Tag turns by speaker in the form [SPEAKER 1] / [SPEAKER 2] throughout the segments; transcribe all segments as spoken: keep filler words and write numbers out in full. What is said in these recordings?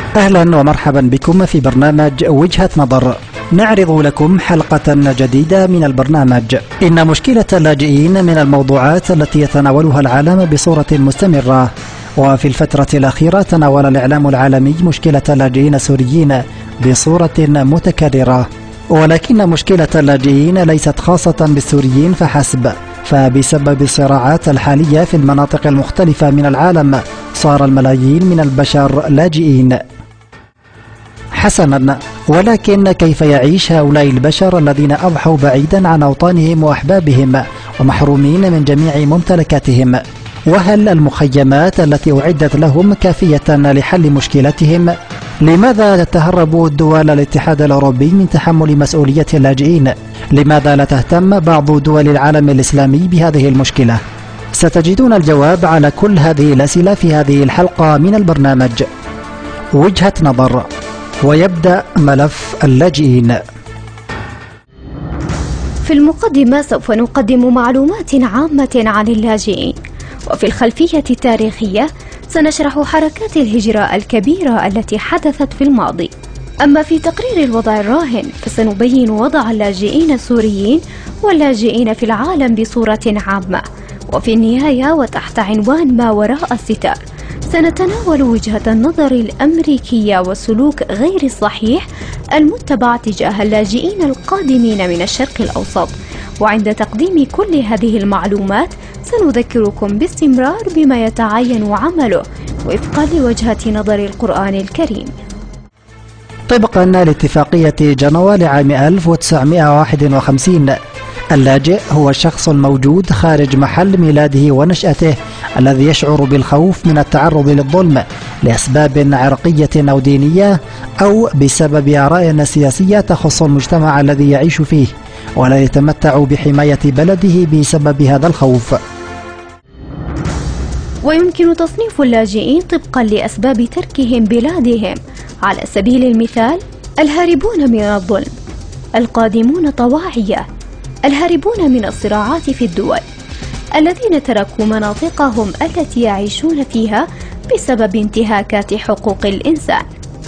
[SPEAKER 1] أهلا ومرحبا بكم في برنامج وجهة نظر. نعرض لكم حلقة جديدة من البرنامج. إن مشكلة اللاجئين من الموضوعات التي يتناولها العالم بصورة مستمرة، وفي الفترة الأخيرة تناول الإعلام العالمي مشكلة اللاجئين السوريين بصورة متكررة. ولكن مشكلة اللاجئين ليست خاصة بالسوريين فحسب، فبسبب الصراعات الحالية في المناطق المختلفة من العالم صار الملايين من البشر لاجئين. حسنا، ولكن كيف يعيش هؤلاء البشر الذين أضحوا بعيدا عن أوطانهم وأحبابهم ومحرومين من جميع ممتلكاتهم؟ وهل المخيمات التي أعدت لهم كافية لحل مشكلتهم؟ لماذا تتهرب دول الاتحاد الأوروبي من تحمل مسؤولية اللاجئين؟ لماذا لا تهتم بعض دول العالم الإسلامي بهذه المشكلة؟ ستجدون الجواب على كل هذه الأسئلة في هذه الحلقة من البرنامج وجهة نظر. ويبدأ ملف اللاجئين.
[SPEAKER 2] في المقدمة سوف نقدم معلومات عامة عن اللاجئين، وفي الخلفية التاريخية سنشرح حركات الهجرة الكبيرة التي حدثت في الماضي. أما في تقرير الوضع الراهن فسنبين وضع اللاجئين السوريين واللاجئين في العالم بصورة عامة، وفي النهاية وتحت عنوان ما وراء الستار سنتناول وجهة النظر الأمريكية والسلوك غير الصحيح المتبع تجاه اللاجئين القادمين من الشرق الأوسط. وعند تقديم كل هذه المعلومات سنذكركم باستمرار بما يتعين عمله وفقا لوجهة نظر القرآن الكريم.
[SPEAKER 1] طبقا لاتفاقية جنوة لعام ألف وتسعمائة وواحد وخمسين، اللاجئ هو الشخص الموجود خارج محل ميلاده ونشأته الذي يشعر بالخوف من التعرض للظلم لأسباب عرقية أو دينية، أو بسبب آراء سياسية تخص المجتمع الذي يعيش فيه، ولا يتمتع بحماية بلده بسبب هذا الخوف.
[SPEAKER 2] ويمكن تصنيف اللاجئين طبقا لأسباب تركهم بلادهم. على سبيل المثال: الهاربون من الظلم، القادمون طواعية، الهاربون من الصراعات في الدول، الذين تركوا مناطقهم التي يعيشون فيها بسبب انتهاكات حقوق الإنسان.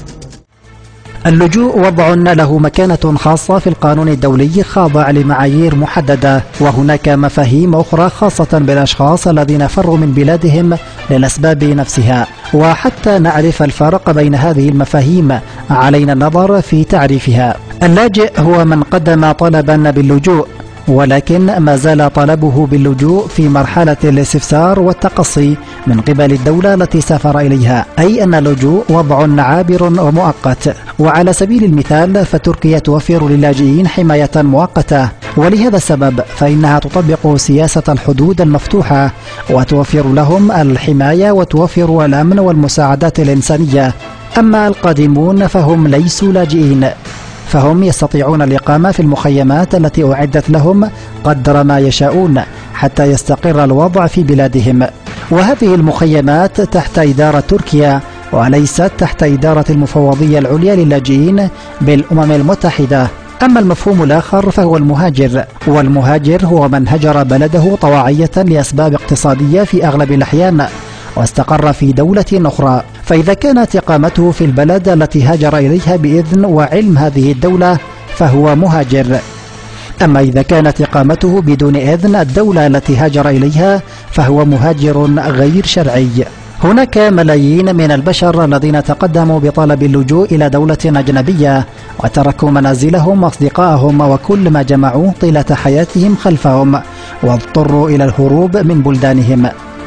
[SPEAKER 1] اللجوء وضع له مكانة خاصة في القانون الدولي خاضع لمعايير محددة، وهناك مفاهيم أخرى خاصة بالأشخاص الذين فروا من بلادهم للأسباب نفسها. وحتى نعرف الفرق بين هذه المفاهيم علينا النظر في تعريفها. اللاجئ هو من قدم طلبا باللجوء، ولكن ما زال طلبه باللجوء في مرحلة الاستفسار والتقصي من قبل الدولة التي سافر إليها، أي أن اللجوء وضع عابر ومؤقت. وعلى سبيل المثال فتركيا توفر للاجئين حماية مؤقتة، ولهذا السبب فإنها تطبق سياسة الحدود المفتوحة وتوفر لهم الحماية وتوفر الأمن والمساعدات الإنسانية. أما القادمون فهم ليسوا لاجئين، فهم يستطيعون الإقامة في المخيمات التي أعدت لهم قدر ما يشاءون حتى يستقر الوضع في بلادهم. وهذه المخيمات تحت إدارة تركيا وليست تحت إدارة المفوضية العليا للاجئين بالأمم المتحدة. أما المفهوم الآخر فهو المهاجر، والمهاجر هو من هجر بلده طواعية لأسباب اقتصادية في أغلب الأحيان واستقر في دولة أخرى، فإذا كانت إقامته في البلد التي هاجر إليها بإذن وعلم هذه الدولة فهو مهاجر. أما إذا كانت إقامته بدون إذن الدولة التي هاجر إليها فهو مهاجر غير شرعي. هناك ملايين من البشر الذين تقدموا بطلب اللجوء إلى دولة أجنبية وتركوا منازلهم وأصدقائهم وكل ما جمعوه طيلة حياتهم خلفهم، واضطروا إلى الهروب من بلدانهم.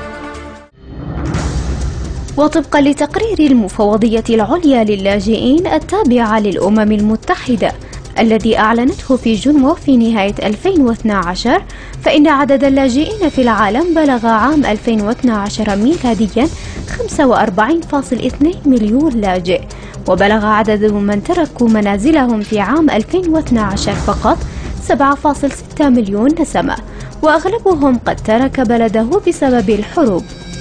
[SPEAKER 2] وطبقا لتقرير المفوضية العليا للاجئين التابعة للأمم المتحدة الذي أعلنته في جنوة في نهاية ألفين واثني عشر، فإن عدد اللاجئين في العالم بلغ عام ألفين واثني عشر ميلاديا خمسة وأربعين فاصلة اثنين مليون لاجئ، وبلغ عدد من تركوا منازلهم في عام ألفين واثني عشر فقط سبعة فاصلة ستة مليون نسمة، وأغلبهم قد ترك بلده بسبب الحروب.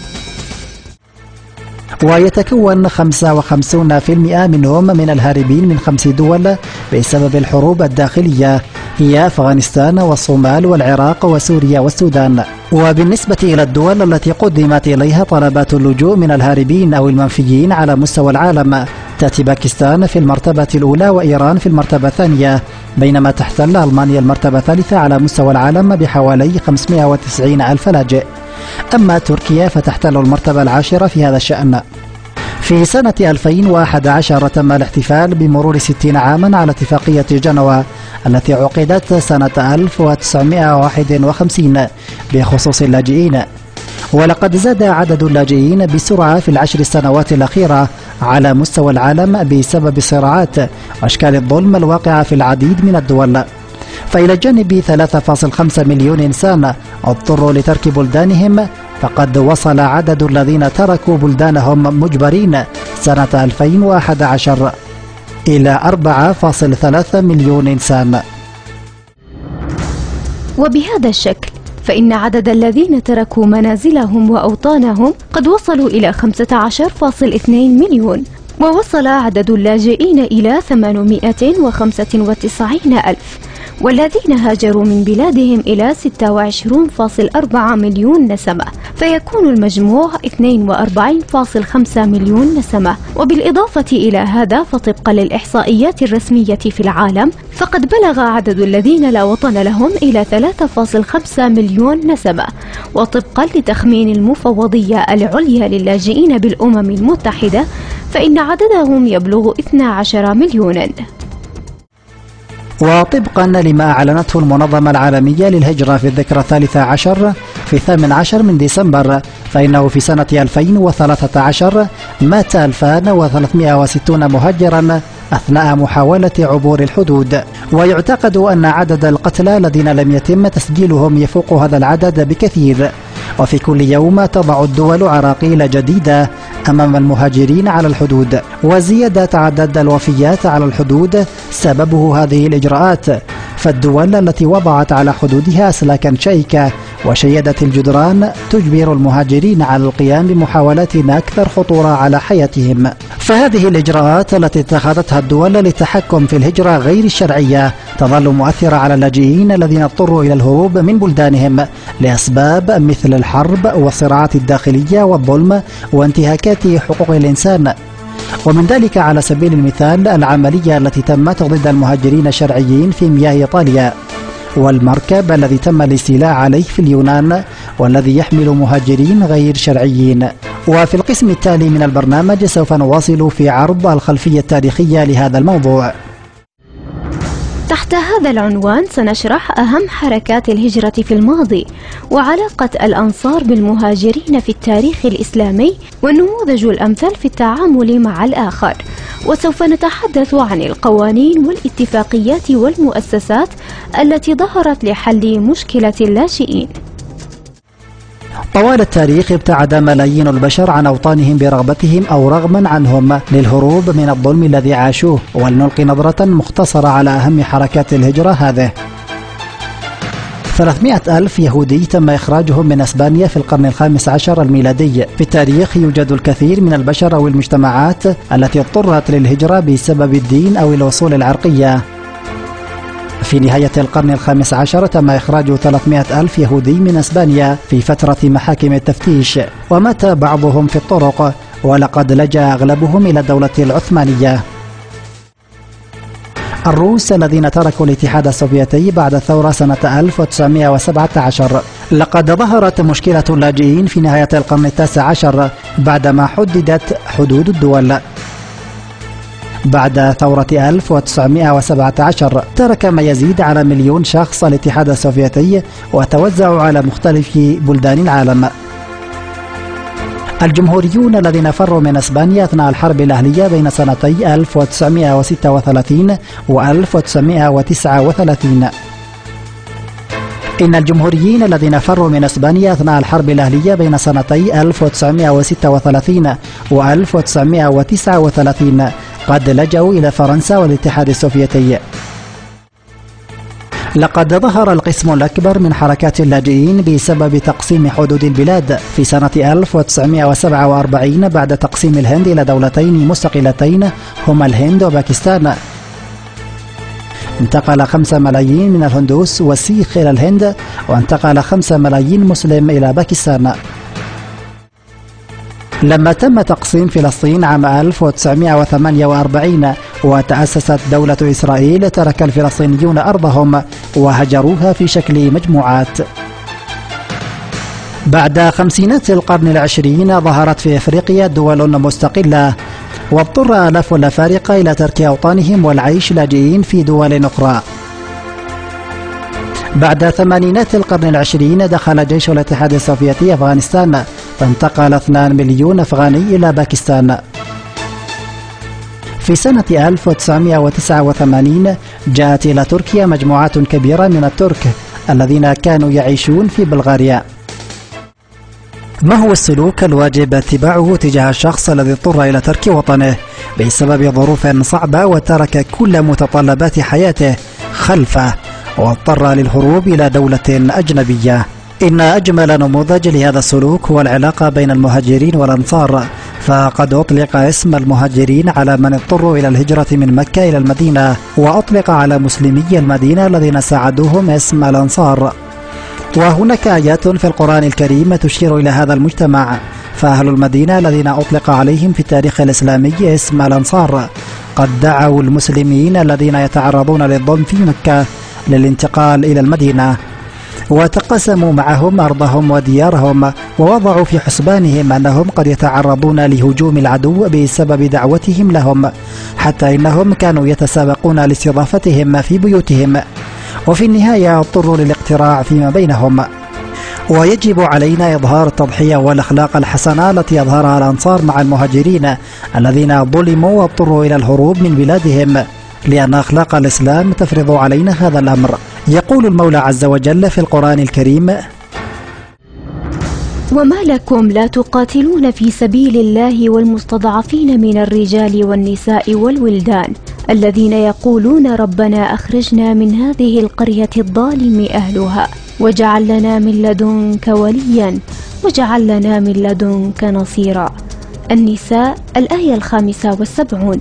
[SPEAKER 1] ويتكون خمسة وخمسين بالمئة منهم من الهاربين من خمس دول بسبب الحروب الداخلية، هي أفغانستان والصومال والعراق وسوريا والسودان. وبالنسبة إلى الدول التي قدمت إليها طلبات اللجوء من الهاربين أو المنفيين على مستوى العالم، تأتي باكستان في المرتبة الأولى وإيران في المرتبة الثانية، بينما تحتل ألمانيا المرتبة الثالثة على مستوى العالم بحوالي خمسمائة وتسعين ألف لاجئ. أما تركيا فتحتل المرتبة العاشرة في هذا الشأن. في سنة ألفين وأحد عشر تم الاحتفال بمرور ستين عاما على اتفاقية جنوة التي عقدت سنة ألف وتسعمائة وواحد وخمسين بخصوص اللاجئين، ولقد زاد عدد اللاجئين بسرعة في العشر سنوات الأخيرة على مستوى العالم بسبب الصراعات وأشكال الظلم الواقعة في العديد من الدول. فإلى جانب ثلاثة فاصلة خمسة مليون إنسان اضطروا لترك بلدانهم، فقد وصل عدد الذين تركوا بلدانهم مجبرين سنة ألفين وأحد عشر إلى أربعة فاصلة ثلاثة مليون إنسان.
[SPEAKER 2] وبهذا الشكل فإن عدد الذين تركوا منازلهم وأوطانهم قد وصلوا إلى خمسة عشر فاصلة اثنين مليون، ووصل عدد اللاجئين إلى ثمانمائة وخمسة وتسعين ألف، والذين هاجروا من بلادهم إلى ستة وعشرين فاصلة أربعة مليون نسمة، فيكون المجموع اثنين وأربعين فاصلة خمسة مليون نسمة. وبالإضافة إلى هذا فطبقا للإحصائيات الرسمية في العالم فقد بلغ عدد الذين لا وطن لهم إلى ثلاثة فاصلة خمسة مليون نسمة، وطبقا لتخمين المفوضية العليا للاجئين بالأمم المتحدة فإن عددهم يبلغ اثني عشر مليونا.
[SPEAKER 1] وطبقا لما أعلنته المنظمة العالمية للهجرة في الذكرى الثالثة عشر في الثامن عشر من ديسمبر، فإنه في سنة ألفين وثلاثة عشر مات ألفين وثلاثمائة وستين مهاجرا أثناء محاولة عبور الحدود، ويعتقد أن عدد القتلى الذين لم يتم تسجيلهم يفوق هذا العدد بكثير. وفي كل يوم تضع الدول عراقيل جديدة أمام المهاجرين على الحدود، وزيادة عدد الوفيات على الحدود سببه هذه الإجراءات. فالدول التي وضعت على حدودها أسلاكا شيكة وشيدت الجدران تجبر المهاجرين على القيام بمحاولات أكثر خطورة على حياتهم. فهذه الإجراءات التي اتخذتها الدول للتحكم في الهجرة غير الشرعية تظل مؤثرة على اللاجئين الذين اضطروا إلى الهروب من بلدانهم لأسباب مثل الحرب والصراعات الداخلية والظلم وانتهاكات حقوق الإنسان. ومن ذلك على سبيل المثال العملية التي تمت ضد المهاجرين الشرعيين في مياه إيطاليا، والمركب الذي تم الاستيلاء عليه في اليونان والذي يحمل مهاجرين غير شرعيين. وفي القسم التالي من البرنامج سوف نواصل في عرض الخلفية التاريخية لهذا الموضوع.
[SPEAKER 2] تحت هذا العنوان سنشرح أهم حركات الهجرة في الماضي، وعلاقة الأنصار بالمهاجرين في التاريخ الإسلامي، والنموذج الأمثل في التعامل مع الآخر. وسوف نتحدث عن القوانين والاتفاقيات والمؤسسات التي ظهرت لحل مشكلة اللاجئين.
[SPEAKER 1] طوال التاريخ ابتعد ملايين البشر عن أوطانهم برغبتهم أو رغما عنهم للهروب من الظلم الذي عاشوه. ولنلقي نظرة مختصرة على أهم حركات الهجرة هذه. ثلاثمائة ألف يهودي تم إخراجهم من أسبانيا في القرن الخامس عشر الميلادي. في التاريخ يوجد الكثير من البشر أو المجتمعات التي اضطرت للهجرة بسبب الدين أو الأصول العرقية. في نهاية القرن الخامس عشر تم إخراج ثلاثمائة ألف يهودي من أسبانيا في فترة محاكم التفتيش، ومات بعضهم في الطرق، ولقد لجأ أغلبهم إلى الدولة العثمانية. الروس الذين تركوا الاتحاد السوفيتي بعد الثورة سنة ألف وتسعمائة وسبعة عشر. لقد ظهرت مشكلة اللاجئين في نهاية القرن التاسع عشر بعدما حددت حدود الدول. بعد ثورة ألف وتسعمائة وسبعة عشر ترك ما يزيد على مليون شخص الاتحاد السوفيتي وتوزعوا على مختلف بلدان العالم. الجمهوريون الذين فروا من اسبانيا اثناء الحرب الاهليه بين سنتي ألف وتسعمائة وستة وثلاثين و ألف وتسعمائة وتسعة وثلاثين. إن الجمهوريين الذين فروا من اسبانيا اثناء الحرب الاهليه بين سنتي ألف وتسعمائة وستة وثلاثين و ألف وتسعمائة وتسعة وثلاثين قد لجأوا إلى فرنسا والاتحاد السوفيتي. لقد ظهر القسم الأكبر من حركات اللاجئين بسبب تقسيم حدود البلاد في سنة ألف وتسعمائة وسبعة وأربعين بعد تقسيم الهند إلى دولتين مستقلتين هما الهند وباكستان. انتقل خمسة ملايين من الهندوس والسيخ إلى الهند، وانتقل خمسة ملايين مسلم إلى باكستان. لما تم تقسيم فلسطين عام ألف وتسعمائة وثمانية وأربعين وتأسست دولة إسرائيل، ترك الفلسطينيون أرضهم وهجروها في شكل مجموعات. بعد خمسينات القرن العشرين ظهرت في أفريقيا دول مستقلة، واضطر آلاف الأفارقة إلى ترك أوطانهم والعيش لاجئين في دول أخرى. بعد ثمانينات القرن العشرين دخل جيش الاتحاد السوفيتي أفغانستان، فانتقل اثنين مليون أفغاني إلى باكستان. في سنة ألف وتسعمائة وتسعة وثمانين جاءت إلى تركيا مجموعات كبيرة من الترك الذين كانوا يعيشون في بلغاريا. ما هو السلوك الواجب اتباعه تجاه الشخص الذي اضطر إلى ترك وطنه بسبب ظروف صعبة وترك كل متطلبات حياته خلفه واضطر للهروب إلى دولة أجنبية؟ إن أجمل نموذج لهذا السلوك هو العلاقة بين المهاجرين والأنصار، فقد أطلق اسم المهاجرين على من اضطروا إلى الهجرة من مكة إلى المدينة، وأطلق على مسلمي المدينة الذين ساعدوهم اسم الأنصار. وهناك آيات في القرآن الكريم تشير إلى هذا المجتمع، فأهل المدينة الذين أطلق عليهم في التاريخ الإسلامي اسم الأنصار قد دعوا المسلمين الذين يتعرضون للظلم في مكة للانتقال إلى المدينة، وتقاسموا معهم أرضهم وديارهم، ووضعوا في حسبانهم أنهم قد يتعرضون لهجوم العدو بسبب دعوتهم لهم، حتى إنهم كانوا يتسابقون لاستضافتهم في بيوتهم، وفي النهاية اضطروا للاقتراع فيما بينهم. ويجب علينا إظهار التضحية والأخلاق الحسنة التي أظهرها الأنصار مع المهاجرين الذين ظلموا واضطروا إلى الهروب من بلادهم، لأن أخلاق الإسلام تفرض علينا هذا الأمر. يقول المولى عز وجل في القرآن الكريم:
[SPEAKER 2] وما لكم لا تقاتلون في سبيل الله والمستضعفين من الرجال والنساء والولدان الذين يقولون ربنا أخرجنا من هذه القرية الظالم أهلها واجعل لنا من لدنك وليا واجعل لنا من لدنك نصيرا. النساء الآية الخامسة والسبعون.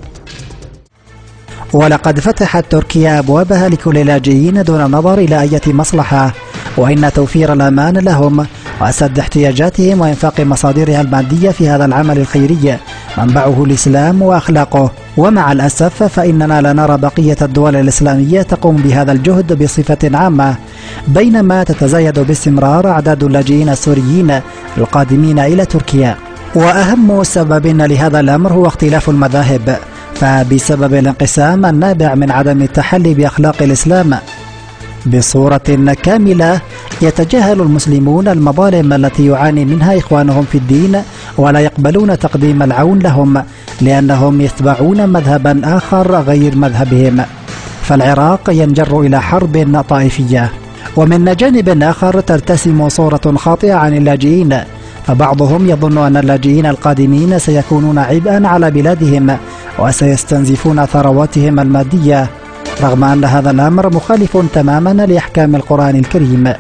[SPEAKER 1] ولقد فتحت تركيا أبوابها لكل اللاجئين دون النظر إلى أي مصلحة، وإن توفير الأمان لهم وسد احتياجاتهم وإنفاق مصادرها المادية في هذا العمل الخيري منبعه الإسلام وأخلاقه. ومع الأسف فإننا لا نرى بقية الدول الإسلامية تقوم بهذا الجهد بصفة عامة، بينما تتزايد باستمرار أعداد اللاجئين السوريين القادمين إلى تركيا. وأهم سبب لهذا الأمر هو اختلاف المذاهب، فبسبب الانقسام النابع من عدم التحلي بأخلاق الإسلام بصورة كاملة يتجاهل المسلمون المظالم التي يعاني منها إخوانهم في الدين، ولا يقبلون تقديم العون لهم لأنهم يتبعون مذهبا آخر غير مذهبهم، فالعراق ينجر إلى حرب طائفية. ومن جانب آخر ترتسم صورة خاطئة عن اللاجئين، فبعضهم يظن أن اللاجئين القادمين سيكونون عبئا على بلادهم وسيستنزفون ثرواتهم المادية، رغم أن هذا الأمر مخالف تماما لأحكام القرآن الكريم.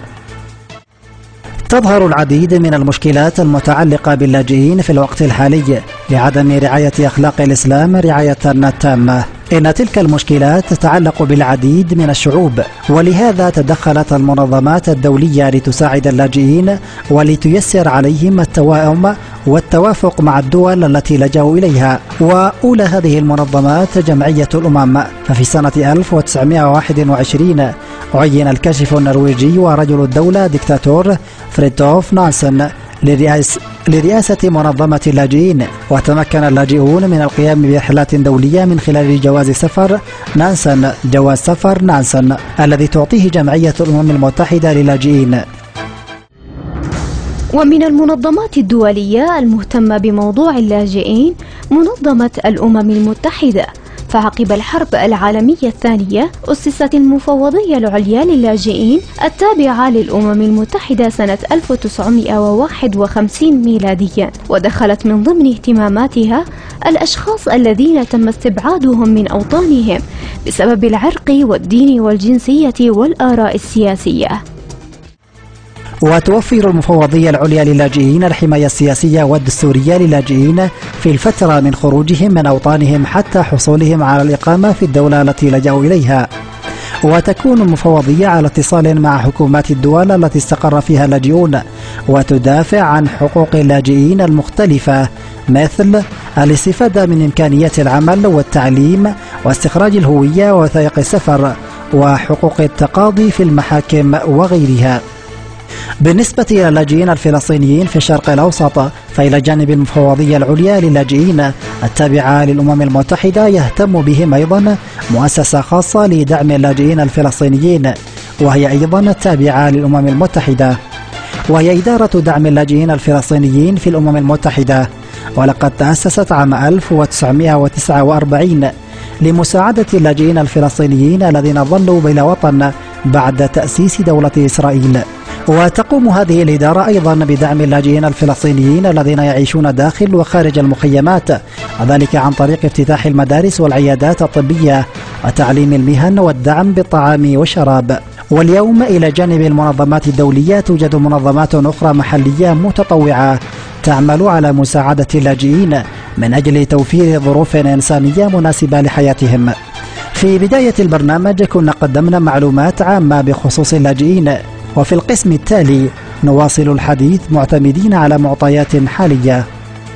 [SPEAKER 1] تظهر العديد من المشكلات المتعلقة باللاجئين في الوقت الحالي لعدم رعاية أخلاق الإسلام رعاية تامة. إن تلك المشكلات تتعلق بالعديد من الشعوب، ولهذا تدخلت المنظمات الدولية لتساعد اللاجئين ولتيسر عليهم التوائم والتوافق مع الدول التي لجأوا إليها. وأولى هذه المنظمات جمعية الأمم، ففي سنة ألف وتسعمائة وواحد وعشرين عين الكاشف النرويجي ورجل الدولة ديكتاتور فريدتوف نانسن لرئاسة لرئاسة منظمة اللاجئين، وتمكن اللاجئون من القيام برحلات دولية من خلال جواز سفر نانسن جواز سفر نانسن الذي تعطيه جمعية الأمم المتحدة للاجئين.
[SPEAKER 2] ومن المنظمات الدولية المهتمة بموضوع اللاجئين منظمة الأمم المتحدة، فعقب الحرب العالمية الثانية أسست المفوضية العليا للاجئين التابعة للأمم المتحدة سنة ألف وتسعمائة وواحد وخمسين ميلاديا، ودخلت من ضمن اهتماماتها الأشخاص الذين تم استبعادهم من أوطانهم بسبب العرق والدين والجنسية والآراء السياسية.
[SPEAKER 1] وتوفر المفوضية العليا للاجئين الحماية السياسية والدستورية للاجئين في الفترة من خروجهم من أوطانهم حتى حصولهم على الإقامة في الدولة التي لجأوا إليها. وتكون المفوضية على اتصال مع حكومات الدول التي استقر فيها اللاجئون وتدافع عن حقوق اللاجئين المختلفة، مثل الاستفادة من إمكانيات العمل والتعليم واستخراج الهوية ووثائق السفر وحقوق التقاضي في المحاكم وغيرها. بالنسبة إلى اللاجئين الفلسطينيين في الشرق الأوسط، فإلى جانب المفوضية العليا للاجئين التابعة للأمم المتحدة يهتم بهم أيضا مؤسسة خاصة لدعم اللاجئين الفلسطينيين، وهي أيضا تابعة للأمم المتحدة، وهي إدارة دعم اللاجئين الفلسطينيين في الأمم المتحدة، ولقد تأسست عام ألف وتسعمائة وتسعة وأربعين لمساعدة اللاجئين الفلسطينيين الذين ظلوا بلا وطن بعد تأسيس دولة إسرائيل. وتقوم هذه الإدارة أيضا بدعم اللاجئين الفلسطينيين الذين يعيشون داخل وخارج المخيمات، وذلك عن طريق افتتاح المدارس والعيادات الطبية وتعليم المهن والدعم بالطعام والشراب. واليوم إلى جانب المنظمات الدولية توجد منظمات أخرى محلية متطوعة تعمل على مساعدة اللاجئين من أجل توفير ظروف إنسانية مناسبة لحياتهم. في بداية البرنامج كنا قدمنا معلومات عامة بخصوص اللاجئين، وفي القسم التالي نواصل الحديث معتمدين على معطيات حالية.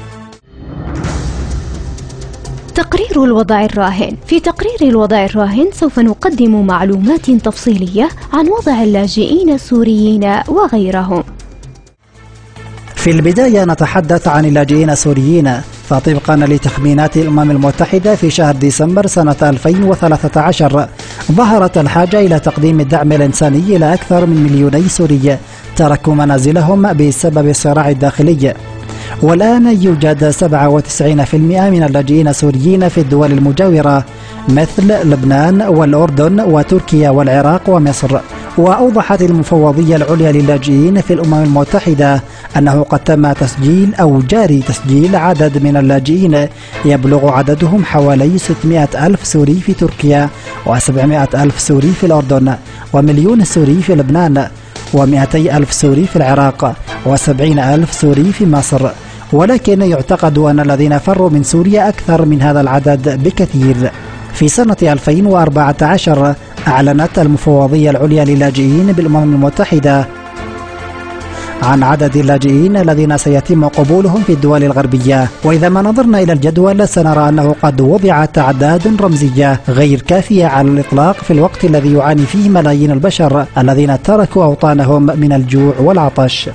[SPEAKER 2] تقرير الوضع الراهن. في تقرير الوضع الراهن سوف نقدم معلومات تفصيلية عن وضع اللاجئين السوريين وغيرهم.
[SPEAKER 1] في البداية نتحدث عن اللاجئين السوريين، فطبقا لتخمينات الأمم المتحدة في شهر ديسمبر سنة ألفين وثلاثة عشر ظهرت الحاجة إلى تقديم الدعم الإنساني إلى أكثر من مليوني سوري تركوا منازلهم بسبب الصراع الداخلي. والآن يوجد سبعة وتسعين بالمئة من اللاجئين السوريين في الدول المجاورة مثل لبنان والأردن وتركيا والعراق ومصر. وأوضحت المفوضية العليا للاجئين في الأمم المتحدة أنه قد تم تسجيل أو جاري تسجيل عدد من اللاجئين يبلغ عددهم حوالي ستمائة ألف سوري في تركيا وسبعمائة ألف سوري في الأردن ومليون سوري في لبنان ومئتي ألف سوري في العراق وسبعين ألف سوري في مصر. ولكن يعتقد أن الذين فروا من سوريا أكثر من هذا العدد بكثير. في سنة ألفين وأربعة عشر أعلنت المفوضية العليا للاجئين بالأمم المتحدة عن عدد اللاجئين الذين سيتم قبولهم في الدول الغربية. وإذا ما نظرنا إلى الجدول سنرى أنه قد وضعت أعداد رمزية غير كافية على الإطلاق في الوقت الذي يعاني فيه ملايين البشر الذين تركوا أوطانهم من الجوع والعطش.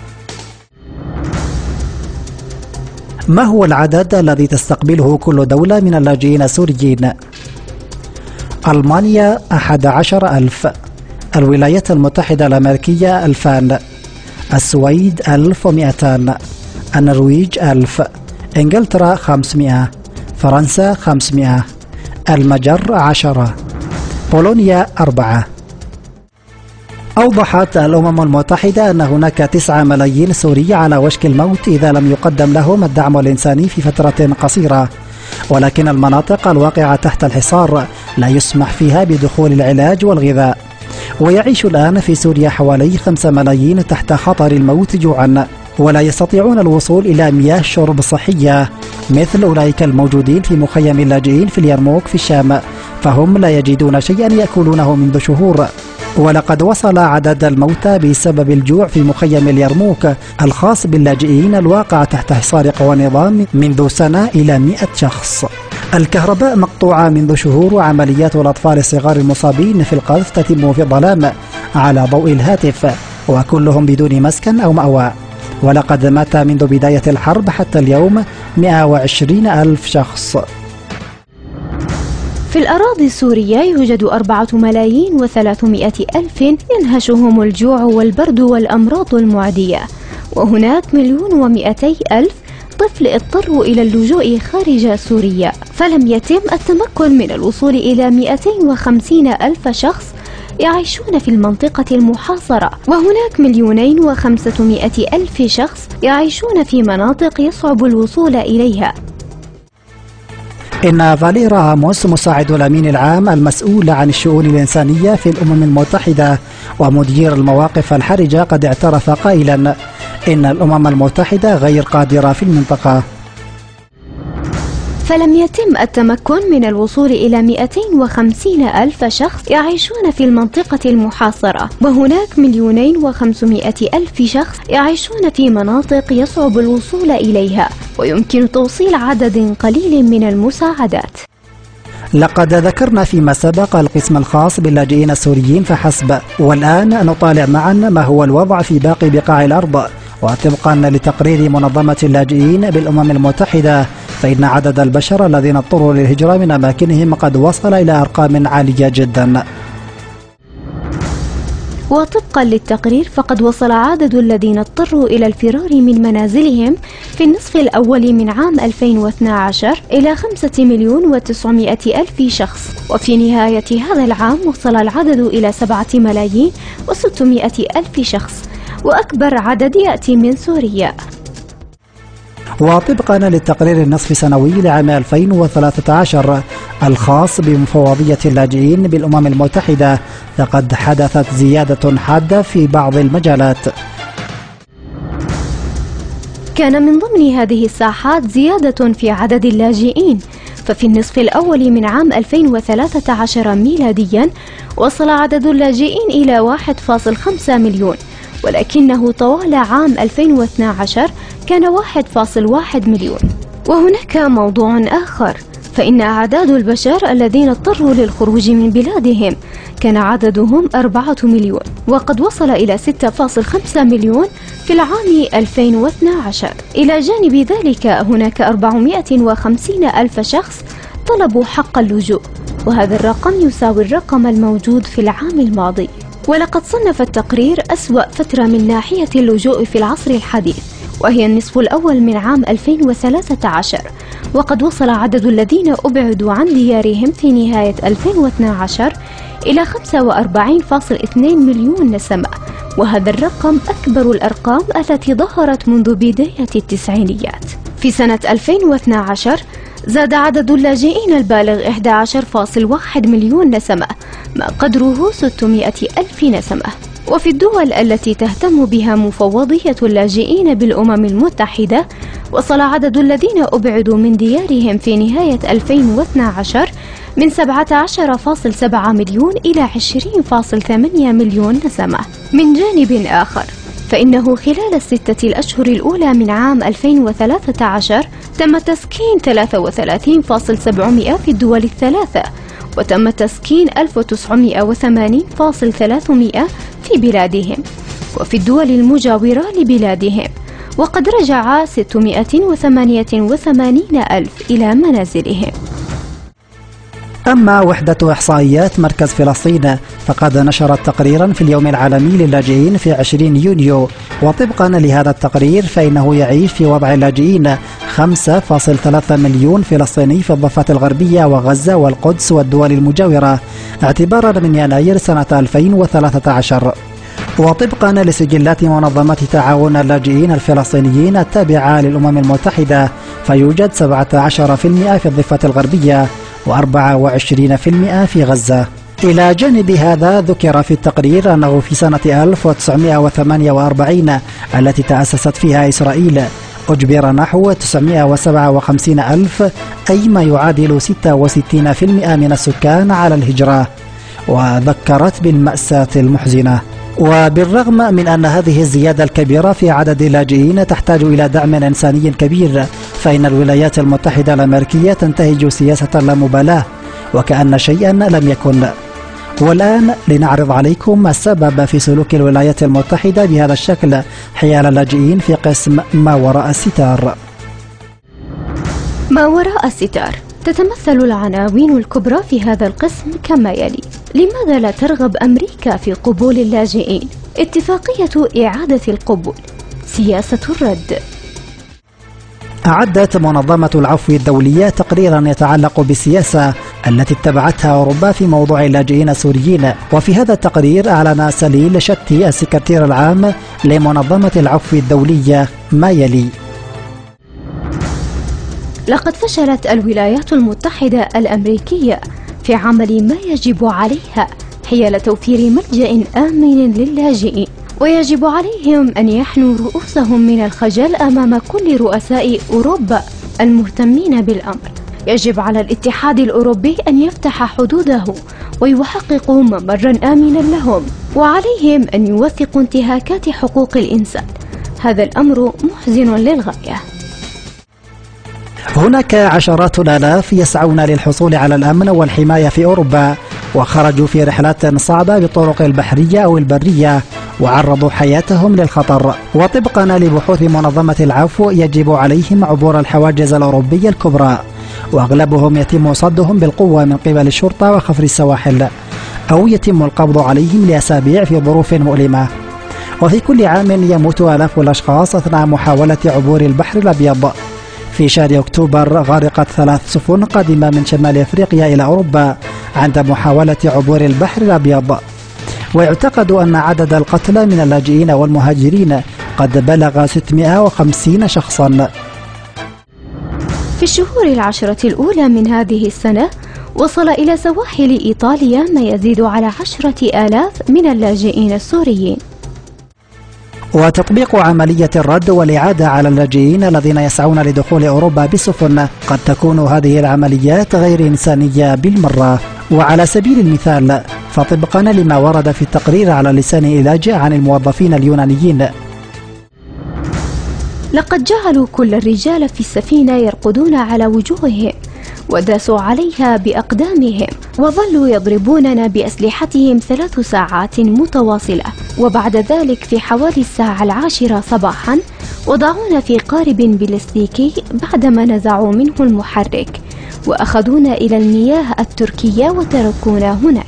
[SPEAKER 1] ما هو العدد الذي تستقبله كل دولة من اللاجئين السوريين؟ ألمانيا أحد عشر ألف، الولايات المتحدة الأمريكية ألفان، السويد ألف ومئتان، النرويج ألف، إنجلترا خمسمائة، فرنسا خمسمائة، المجر عشرة، بولونيا أربعة. أوضحت الأمم المتحدة أن هناك تسعة ملايين سوري على وشك الموت إذا لم يقدم لهم الدعم الإنساني في فترة قصيرة، ولكن المناطق الواقعة تحت الحصار لا يسمح فيها بدخول العلاج والغذاء. ويعيش الآن في سوريا حوالي خمسة ملايين تحت خطر الموت جوعا، ولا يستطيعون الوصول إلى مياه شرب صحية مثل أولئك الموجودين في مخيم اللاجئين في اليرموك في الشام، فهم لا يجدون شيئا يأكلونه منذ شهور. ولقد وصل عدد الموتى بسبب الجوع في مخيم اليرموك الخاص باللاجئين الواقع تحت حصار قوى النظام منذ سنة إلى مئة شخص. الكهرباء مقطوعة منذ شهور، وعمليات الأطفال الصغار المصابين في القذف تتم في الظلام على ضوء الهاتف، وكلهم بدون مسكن أو مأوى. ولقد مات منذ بداية الحرب حتى اليوم مئة وعشرين ألف شخص.
[SPEAKER 2] في الأراضي السورية يوجد أربعة ملايين وثلاثمائة ألف ينهشهم الجوع والبرد والأمراض المعدية، وهناك مليون ومئتي ألف طفل اضطروا إلى اللجوء خارج سوريا، فلم يتم التمكن من الوصول إلى مئتين وخمسين ألف شخص يعيشون في المنطقة المحاصرة، وهناك مليونين وخمسمائة ألف شخص يعيشون في مناطق يصعب الوصول إليها.
[SPEAKER 1] إن فاليرا هاموس مساعد الأمين العام المسؤول عن الشؤون الإنسانية في الأمم المتحدة ومدير المواقف الحرجة قد اعترف قائلا إن الأمم المتحدة غير قادرة في المنطقة.
[SPEAKER 2] فلم يتم التمكن من الوصول إلى مئتين وخمسين ألف شخص يعيشون في المنطقة المحاصرة، وهناك مليونين وخمسمائة ألف شخص يعيشون في مناطق يصعب الوصول إليها، ويمكن توصيل عدد قليل من المساعدات.
[SPEAKER 1] لقد ذكرنا فيما سبق القسم الخاص باللاجئين السوريين فحسب، والآن نطالع معا ما هو الوضع في باقي بقاع الأرض. وطبقا لتقرير منظمة اللاجئين بالأمم المتحدة، فإن عدد البشر الذين اضطروا للهجرة من أماكنهم قد وصل إلى أرقام عالية جدا.
[SPEAKER 2] وطبقا للتقرير فقد وصل عدد الذين اضطروا إلى الفرار من منازلهم في النصف الأول من عام ألفين واثني عشر إلى خمسة مليون وتسعمائة ألف شخص، وفي نهاية هذا العام وصل العدد إلى سبعة ملايين وستمائة ألف شخص، وأكبر عدد يأتي من سوريا.
[SPEAKER 1] وطبقا للتقرير النصف سنوي لعام ألفين وثلاثة عشر الخاص بمفوضية اللاجئين بالأمم المتحدة، فقد حدثت زيادة حادة في بعض المجالات.
[SPEAKER 2] كان من ضمن هذه الساحات زيادة في عدد اللاجئين، ففي النصف الأول من عام ألفين وثلاثة عشر ميلاديا وصل عدد اللاجئين إلى واحد فاصلة خمسة مليون، ولكنه طوال عام ألفين واثني عشر كان واحد فاصلة واحد مليون. وهناك موضوع آخر، فإن أعداد البشر الذين اضطروا للخروج من بلادهم كان عددهم أربعة مليون، وقد وصل إلى ستة فاصلة خمسة مليون في العام ألفين واثني عشر. إلى جانب ذلك هناك أربعمائة وخمسين ألف شخص طلبوا حق اللجوء، وهذا الرقم يساوي الرقم الموجود في العام الماضي. ولقد صنف التقرير أسوأ فترة من ناحية اللجوء في العصر الحديث، وهي النصف الأول من عام ألفين وثلاثة عشر، وقد وصل عدد الذين أبعدوا عن ديارهم في نهاية ألفين واثني عشر إلى خمسة وأربعين فاصلة اثنين مليون نسمة، وهذا الرقم أكبر الأرقام التي ظهرت منذ بداية التسعينيات. في سنة ألفين واثني عشر زاد عدد اللاجئين البالغ أحد عشر فاصلة واحد مليون نسمة، ما قدره ستمائة ألف نسمة. وفي الدول التي تهتم بها مفوضية اللاجئين بالأمم المتحدة وصل عدد الذين أبعدوا من ديارهم في نهاية ألفين واثني عشر من سبعة عشر فاصلة سبعة مليون إلى عشرين فاصلة ثمانية مليون نسمة. من جانب آخر فإنه خلال الستة الأشهر الأولى من عام ألفين وثلاثة عشر تم تسكين ثلاثة وثلاثين فاصلة سبعمائة في الدول الثلاثة، وتم تسكين ألف وتسعمائة وثمانين فاصلة ثلاثمائة في بلادهم وفي الدول المجاورة لبلادهم، وقد رجع ستمائة وثمانية وثمانين ألف إلى منازلهم.
[SPEAKER 1] أما وحدة إحصائيات مركز فلسطين فقد نشرت تقريرا في اليوم العالمي للاجئين في عشرين يونيو، وطبقا لهذا التقرير فإنه يعيش في وضع اللاجئين خمسة فاصلة ثلاثة مليون فلسطيني في الضفة الغربية وغزة والقدس والدول المجاورة اعتبارا من يناير سنة ألفين وثلاثة عشر. وطبقا لسجلات منظمة تعاون اللاجئين الفلسطينيين التابعة للأمم المتحدة فيوجد سبعة عشر بالمئة في الضفة الغربية وأربعة وعشرين بالمئة في غزة. إلى جانب هذا ذكر في التقرير أنه في سنة ألف وتسعمائة وثمانية وأربعين التي تأسست فيها إسرائيل أجبر نحو تسعمائة وسبعة وخمسين ألف، أي ما يعادل ستة وستين بالمئة من السكان على الهجرة، وذكرت بالمأساة المحزنة. وبالرغم من أن هذه الزيادة الكبيرة في عدد اللاجئين تحتاج إلى دعم إنساني كبير، فإن الولايات المتحدة الأمريكية تنتهج سياسة اللامبالاة وكأن شيئا لم يكن. والآن لنعرض عليكم السبب في سلوك الولايات المتحدة بهذا الشكل حيال اللاجئين في قسم ما وراء الستار.
[SPEAKER 2] ما وراء الستار تتمثل العناوين الكبرى في هذا القسم كما يلي: لماذا لا ترغب أمريكا في قبول اللاجئين؟ اتفاقية إعادة القبول، سياسة الرد.
[SPEAKER 1] أعدت منظمة العفو الدولية تقريرا يتعلق بالسياسة التي اتبعتها أوروبا في موضوع اللاجئين السوريين، وفي هذا التقرير أعلن سليل شتي السكرتير العام لمنظمة العفو الدولية ما يلي:
[SPEAKER 2] لقد فشلت الولايات المتحدة الأمريكية في عمل ما يجب عليها حيال توفير ملجأ آمن للاجئين، ويجب عليهم أن يحنوا رؤوسهم من الخجل أمام كل رؤساء أوروبا المهتمين بالأمر، يجب على الاتحاد الأوروبي أن يفتح حدوده ويحققوا ممرا آمنا لهم، وعليهم أن يوثقوا انتهاكات حقوق الإنسان. هذا الأمر محزن للغاية.
[SPEAKER 1] هناك عشرات الآلاف يسعون للحصول على الأمن والحماية في أوروبا، وخرجوا في رحلات صعبة بالطرق البحرية أو البرية وعرضوا حياتهم للخطر. وطبقا لبحوث منظمة العفو يجب عليهم عبور الحواجز الأوروبية الكبرى، وأغلبهم يتم صدهم بالقوة من قبل الشرطة وخفر السواحل، أو يتم القبض عليهم لأسابيع في ظروف مؤلمة. وفي كل عام يموت آلاف الأشخاص أثناء محاولة عبور البحر الأبيض. في شهر أكتوبر غرقت ثلاث سفن قادمة من شمال أفريقيا إلى أوروبا عند محاولة عبور البحر الأبيض. ويعتقد أن عدد القتلى من اللاجئين والمهاجرين قد بلغ ستمائة وخمسين شخصا.
[SPEAKER 2] في الشهور العشرة الأولى من هذه السنة وصل إلى سواحل إيطاليا ما يزيد على عشرة آلاف من اللاجئين السوريين.
[SPEAKER 1] وتطبيق عملية الرد والإعادة على اللاجئين الذين يسعون لدخول أوروبا بسفن، قد تكون هذه العمليات غير إنسانية بالمرة. وعلى سبيل المثال فطبقا لما ورد في التقرير على لسان لاجئ عن الموظفين اليونانيين،
[SPEAKER 2] لقد جعلوا كل الرجال في السفينة يرقدون على وجوههم وداسوا عليها بأقدامهم، وظلوا يضربوننا بأسلحتهم ثلاث ساعات متواصلة، وبعد ذلك في حوالي الساعة العاشرة صباحا وضعونا في قارب بلاستيكي بعدما نزعوا منه المحرك وأخذونا إلى المياه التركية وتركونا هناك.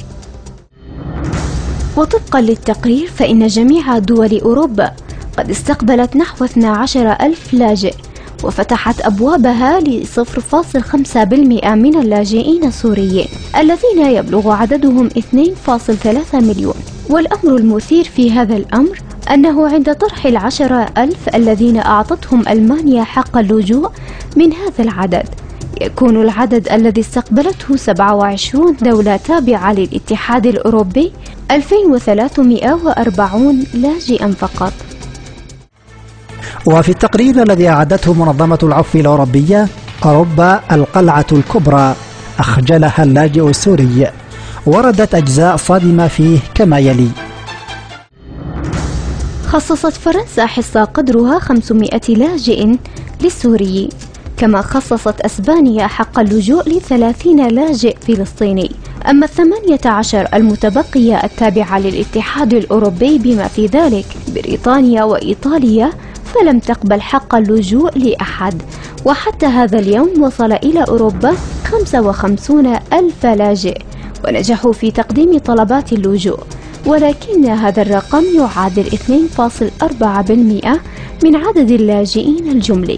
[SPEAKER 2] وطبقا للتقرير فإن جميع دول أوروبا قد استقبلت نحو اثني عشر ألف لاجئ، وفتحت أبوابها ل صفر فاصلة خمسة بالمئة من اللاجئين السوريين الذين يبلغ عددهم اثنين فاصلة ثلاثة مليون. والأمر المثير في هذا الأمر أنه عند طرح العشرة ألف الذين أعطتهم ألمانيا حق اللجوء من هذا العدد، يكون العدد الذي استقبلته سبعة وعشرين دولة تابعة للاتحاد الأوروبي ألفين وثلاثمائة وأربعين لاجئا فقط.
[SPEAKER 1] وفي التقرير الذي أعدته منظمة العفو الأوروبية، أوروبا القلعة الكبرى أخجلها اللاجئ السوري، وردت أجزاء صادمة فيه كما يلي:
[SPEAKER 2] خصصت فرنسا حصة قدرها خمسمائة لاجئ للسوريين، كما خصصت أسبانيا حق اللجوء لثلاثين لاجئ فلسطيني. أما الثمانية عشر المتبقية التابعة للاتحاد الأوروبي بما في ذلك بريطانيا وإيطاليا فلم تقبل حق اللجوء لأحد. وحتى هذا اليوم وصل إلى أوروبا خمسة وخمسين ألف لاجئ ونجحوا في تقديم طلبات اللجوء، ولكن هذا الرقم يعادل اثنين فاصلة أربعة بالمئة من عدد اللاجئين الجملي.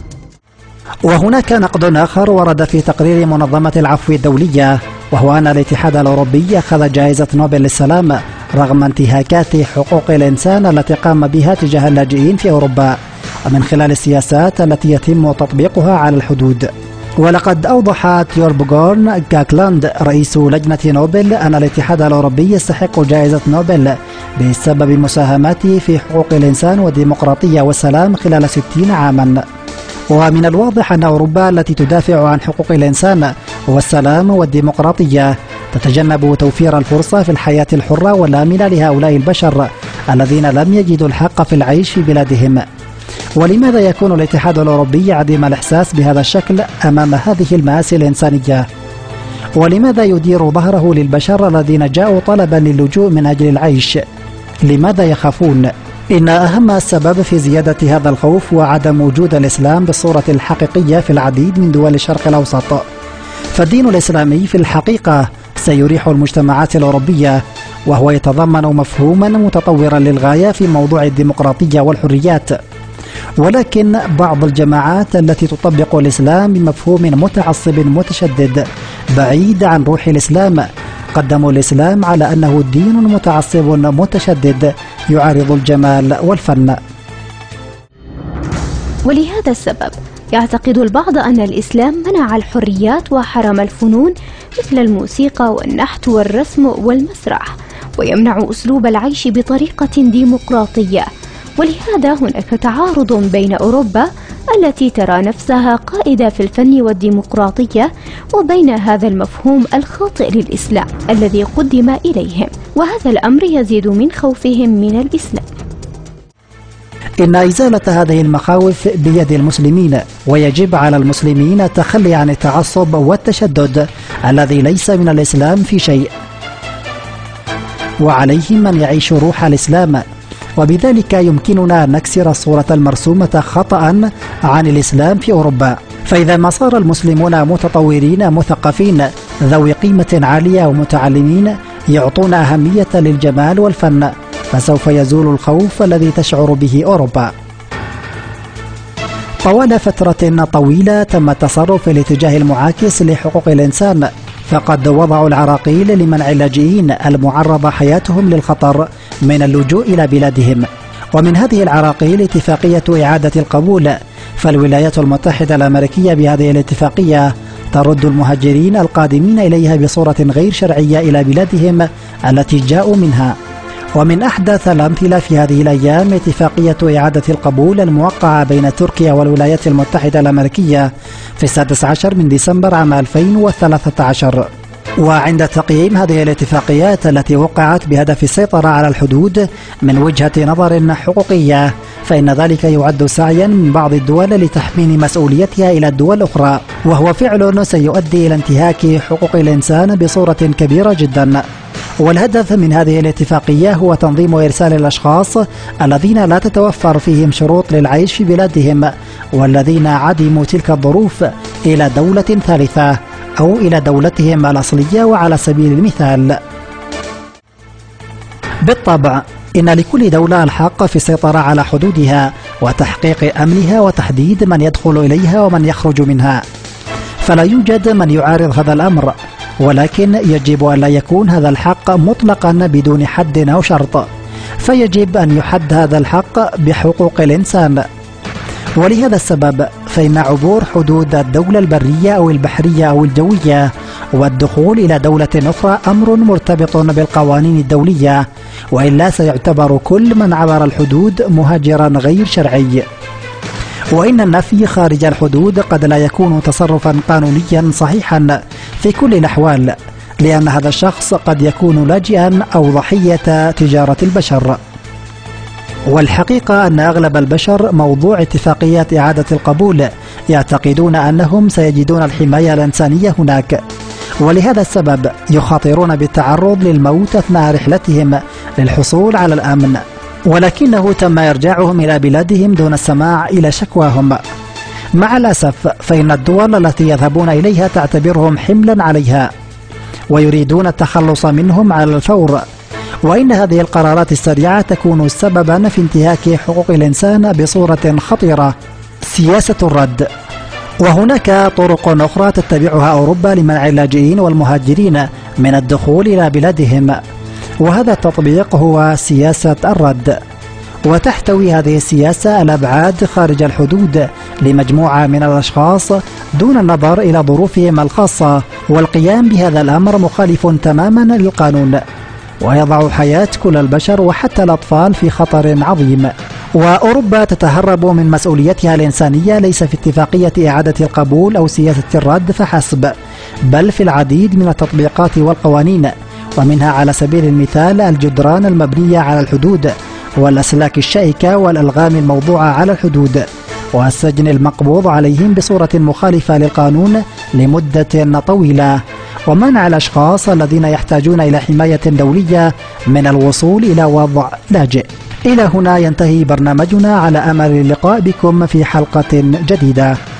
[SPEAKER 1] وهناك نقد آخر ورد في تقرير منظمة العفو الدولية، وهو أن الاتحاد الأوروبي أخذ جائزة نوبل للسلام رغم انتهاكات حقوق الإنسان التي قام بها تجاه اللاجئين في أوروبا، ومن خلال السياسات التي يتم تطبيقها على الحدود. ولقد أوضح تيوربغورن جاكلاند رئيس لجنة نوبل أن الاتحاد الأوروبي يستحق جائزة نوبل بسبب مساهماته في حقوق الإنسان والديمقراطية والسلام خلال ستين عاما. ومن الواضح أن أوروبا التي تدافع عن حقوق الإنسان والسلام والديمقراطية تتجنب توفير الفرصة في الحياة الحرة والآمنة لهؤلاء البشر الذين لم يجدوا الحق في العيش في بلادهم. ولماذا يكون الاتحاد الأوروبي عديم الإحساس بهذا الشكل أمام هذه المآسي الإنسانية؟ ولماذا يدير ظهره للبشر الذين جاءوا طلبا للجوء من أجل العيش؟ لماذا يخافون؟ إن أهم السبب في زيادة هذا الخوف هو عدم وجود الإسلام بالصورة الحقيقية في العديد من دول الشرق الأوسط. فالدين الإسلامي في الحقيقة سيريح المجتمعات الأوروبية، وهو يتضمن مفهوما متطورا للغاية في موضوع الديمقراطية والحريات. ولكن بعض الجماعات التي تطبق الإسلام بمفهوم متعصب متشدد بعيد عن روح الإسلام قدموا الإسلام على أنه دين متعصب متشدد يعارض الجمال والفن.
[SPEAKER 2] ولهذا السبب يعتقد البعض أن الإسلام منع الحريات وحرم الفنون مثل الموسيقى والنحت والرسم والمسرح، ويمنع أسلوب العيش بطريقة ديمقراطية. ولهذا هناك تعارض بين أوروبا التي ترى نفسها قائدة في الفن والديمقراطية، وبين هذا المفهوم الخاطئ للإسلام الذي قدم إليهم، وهذا الأمر يزيد من خوفهم من الإسلام.
[SPEAKER 1] إن إزالة هذه المخاوف بيد المسلمين، ويجب على المسلمين التخلي عن التعصب والتشدد الذي ليس من الإسلام في شيء، وعليهم أن يعيشوا روح الإسلام، وبذلك يمكننا أن نكسر الصورة المرسومة خطأ عن الإسلام في أوروبا. فإذا ما صار المسلمون متطورين مثقفين ذوي قيمة عالية ومتعلمين يعطون أهمية للجمال والفن، فسوف يزول الخوف الذي تشعر به أوروبا. طوال فترة طويلة تم التصرف في الاتجاه المعاكس لحقوق الإنسان، فقد وضعوا العراقيل لمنع اللاجئين المعرضة حياتهم للخطر من اللجوء إلى بلادهم. ومن هذه العراقيل اتفاقية إعادة القبول، فالولايات المتحدة الأمريكية بهذه الاتفاقية ترد المهاجرين القادمين إليها بصورة غير شرعية إلى بلادهم التي جاءوا منها. ومن أحدث الأمثلة في هذه الأيام اتفاقية إعادة القبول الموقعة بين تركيا والولايات المتحدة الأمريكية في السادس عشر من ديسمبر عام ألفين وثلاثة عشر. وعند تقييم هذه الاتفاقيات التي وقعت بهدف السيطرة على الحدود من وجهة نظر حقوقية، فإن ذلك يعد سعيا من بعض الدول لتحميل مسؤوليتها إلى الدول الأخرى، وهو فعل سيؤدي إلى انتهاك حقوق الإنسان بصورة كبيرة جدا. والهدف من هذه الاتفاقية هو تنظيم إرسال الأشخاص الذين لا تتوفر فيهم شروط للعيش في بلادهم والذين عدموا تلك الظروف إلى دولة ثالثة أو إلى دولتهم الأصلية. وعلى سبيل المثال، بالطبع إن لكل دولة الحق في السيطرة على حدودها وتحقيق أمنها وتحديد من يدخل إليها ومن يخرج منها، فلا يوجد من يعارض هذا الأمر، ولكن يجب أن لا يكون هذا الحق مطلقا بدون حد أو شرط، فيجب أن يحد هذا الحق بحقوق الإنسان. ولهذا السبب فإن عبور حدود الدولة البرية أو البحرية أو الجوية والدخول إلى دولة أخرى أمر مرتبط بالقوانين الدولية، وإلا سيعتبر كل من عبر الحدود مهاجرا غير شرعي. وإن النفي خارج الحدود قد لا يكون تصرفا قانونيا صحيحا في كل الأحوال، لأن هذا الشخص قد يكون لاجئا أو ضحية تجارة البشر. والحقيقة أن أغلب البشر موضوع اتفاقيات إعادة القبول يعتقدون أنهم سيجدون الحماية الإنسانية هناك، ولهذا السبب يخاطرون بالتعرض للموت أثناء رحلتهم للحصول على الأمن، ولكنه تم إرجاعهم إلى بلادهم دون السماع إلى شكواهم. مع الأسف فإن الدول التي يذهبون إليها تعتبرهم حملا عليها ويريدون التخلص منهم على الفور، وإن هذه القرارات السريعة تكون سببا في انتهاك حقوق الإنسان بصورة خطيرة. سياسة الرد. وهناك طرق أخرى تتبعها أوروبا لمنع اللاجئين والمهاجرين من الدخول إلى بلادهم، وهذا التطبيق هو سياسة الرد. وتحتوي هذه السياسة الأبعاد خارج الحدود لمجموعة من الأشخاص دون النظر إلى ظروفهم الخاصة، والقيام بهذا الأمر مخالف تماما للقانون، ويضع حياة كل البشر وحتى الأطفال في خطر عظيم. وأوروبا تتهرب من مسؤوليتها الإنسانية ليس في اتفاقية إعادة القبول أو سياسة الرد فحسب، بل في العديد من التطبيقات والقوانين، ومنها على سبيل المثال الجدران المبنية على الحدود، والأسلاك الشائكة والألغام الموضوعة على الحدود، والسجن المقبوض عليهم بصورة مخالفة للقانون لمدة طويلة، ومنع الأشخاص الذين يحتاجون إلى حماية دولية من الوصول إلى وضع لاجئ. إلى هنا ينتهي برنامجنا، على أمل اللقاء بكم في حلقة جديدة.